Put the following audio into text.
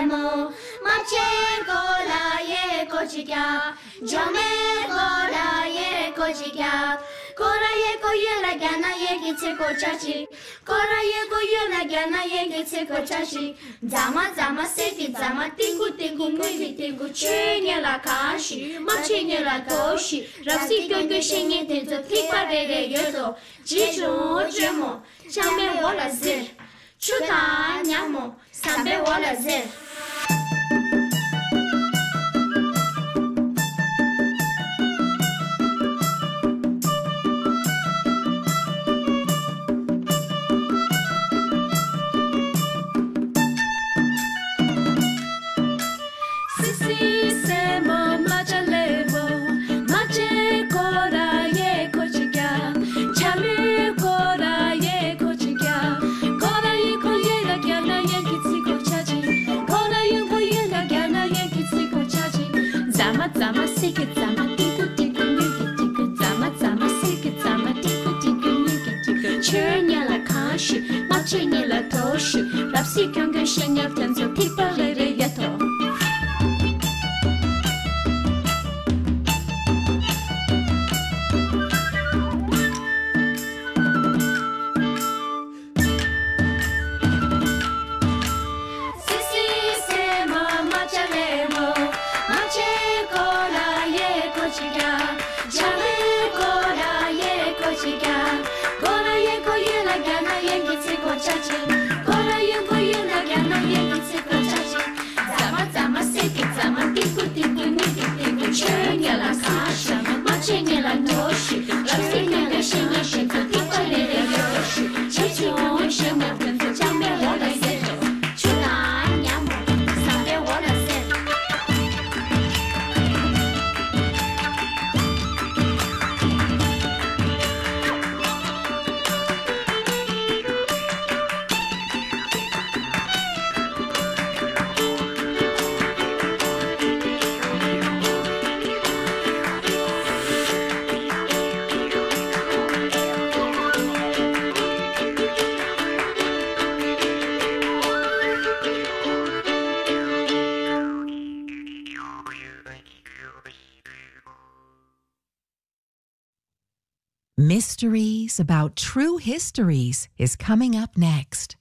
mo mache kola ye kochikya jame kola ye kochikya kora ye ko ye la gana ye gitse ko chachi kora ye ko ye la gana ye gitse ko chachi zama zama seki zama tingu tingu ngui tingu chenye la kashi mache la toshi rapsi kyo kyo shenye tenzo tikpa re re yodo jijo jemo chame wala zir chuta nyamo sambe wala zir Rapsi kyonga shenya tenzo tikpa lere yato Sisi sema machalemo mache kola ye kochika jame kola ye kochika kola ye koye la gana ye kitsi kochachi Mysteries about True Histories is coming up next.